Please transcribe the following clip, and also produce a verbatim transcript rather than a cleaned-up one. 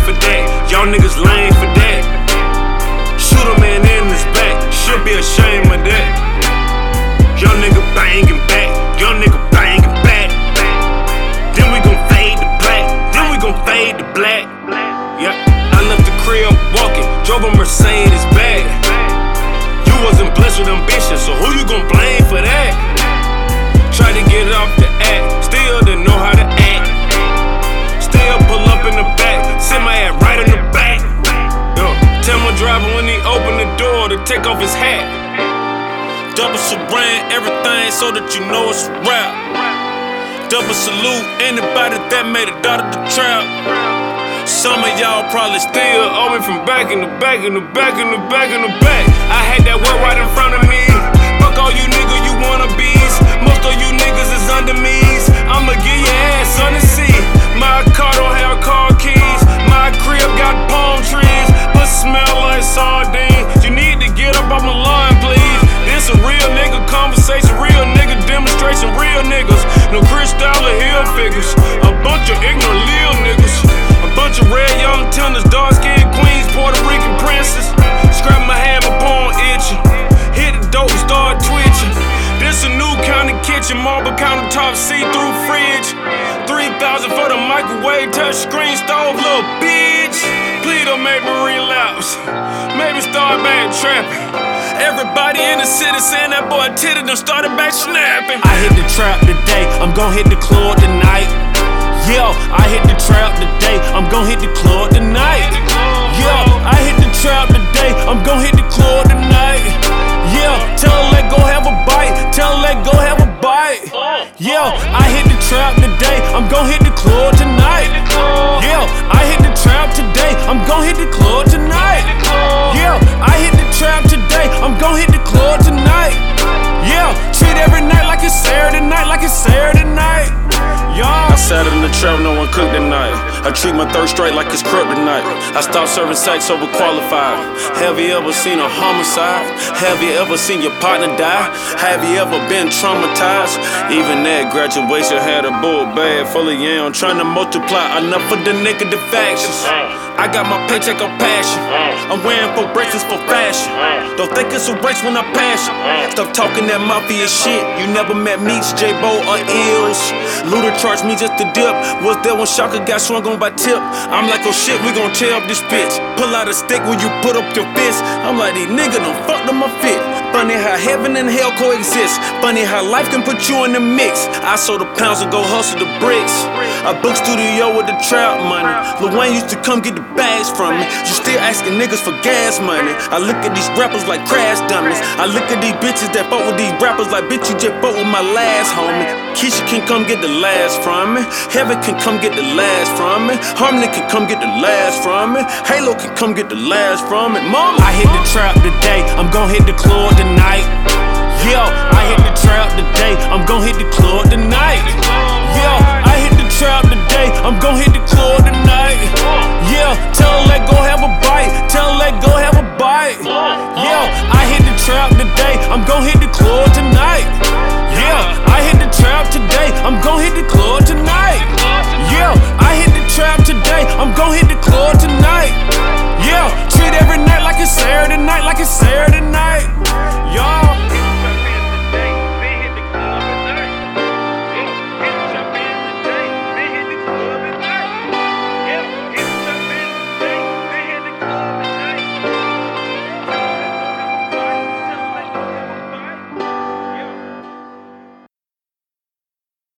for that. Y'all niggas lame for that. Shoot a man in his back, should be ashamed of that. Young nigga banging back, young nigga banging back. Then we gon' fade to black, then we gon' fade to black. Yeah, I left the crib walking, drove a Mercedes bag. You wasn't blessed with ambition, so who you gon' blame for that? Tried to get off the act, still didn't know how to act. Still pull up in the back, send my ass right in the back. Yo, tell my driver when he open the door to take off his hat. Double saran, everything so that you know it's a rap. Double salute anybody that made it out of the trap. Some of y'all probably still owe me from back in the back in the back in the back in the back. I had that work right in front of me. Fuck all you niggas, you wannabes. Most of you niggas is under me's. I'ma give your ass on the seat. My car don't have car keys. My crib got palm trees, but smell like sardines. You need to get up off my lawn, please. This a real nigga conversation, real nigga demonstration, real niggas. No Crystal or Hill figures. A bunch of ignorant lil niggas. A bunch of red young tenders, dark skinned queens, Puerto Rican princes. Scrap my hammer, palm itching. Hit the dope, start twitching. This a new kind of kitchen, marble countertop, see-through fridge. Three thousand for the microwave, touch screen stove, little bitch. Please don't make me relapse. Maybe start back trapping. Everybody in the city saying that boy titty done started back snapping. I hit the trap today, I'm gon' hit the club tonight. Yo, I hit the trap today, I'm gon' hit the club tonight. Yo, I hit the trap today, I'm gon' hit the club tonight. Yeah, tell her let go have a bite, tell her let go have a bite. Yeah, I hit the trap today, I'm gon' hit the club tonight. Yeah, I hit the trap today, I'm gon' hit the club tonight. Yeah, I hit the trap today, I'm gon' hit the club tonight. Yeah, treat every night like it's Saturday night, like it's Saturday night. I sat in the trap, no one cooked tonight. I treat my third straight like it's kryptonite. I stopped serving sex overqualified. Have you ever seen a homicide? Have you ever seen your partner die? Have you ever been traumatized? Even at graduation had a bull bag full of yam, trying to multiply enough for the negative factions. I got my paycheck on passion. I'm wearing for bracelets for fashion. Don't think it's a race when I passion. Stop talking that mafia shit. You never met Meeks, J-Bo, or Ills. Luda charged me just to dip. Was there when Shaka got swung on by Tip? I'm like, oh shit, we gon' tear up this bitch. Pull out a stick when you put up your fist. I'm like, these niggas done fucked up my fit. Funny how heaven and hell coexist. Funny how life can put you in the mix. I sold the pounds and go hustle the bricks. I booked studio with the trap money. Lil Wayne used to come get the bags from me. You still asking niggas for gas money. I look at these rappers like crash dummies. I look at these bitches that fuck with these rappers like, bitch, you just fuck with my last homie. Keisha can come get the last from me. Heaven can come get the last from me. Harmony can come get the last from me. Halo can come get the last from me. Mama, I hit the trap today, I'm gon' hit the club tonight. Yo, I hit the trap today, I'm gon' hit the club tonight. Yo, I hit the trap today, I'm gon' hit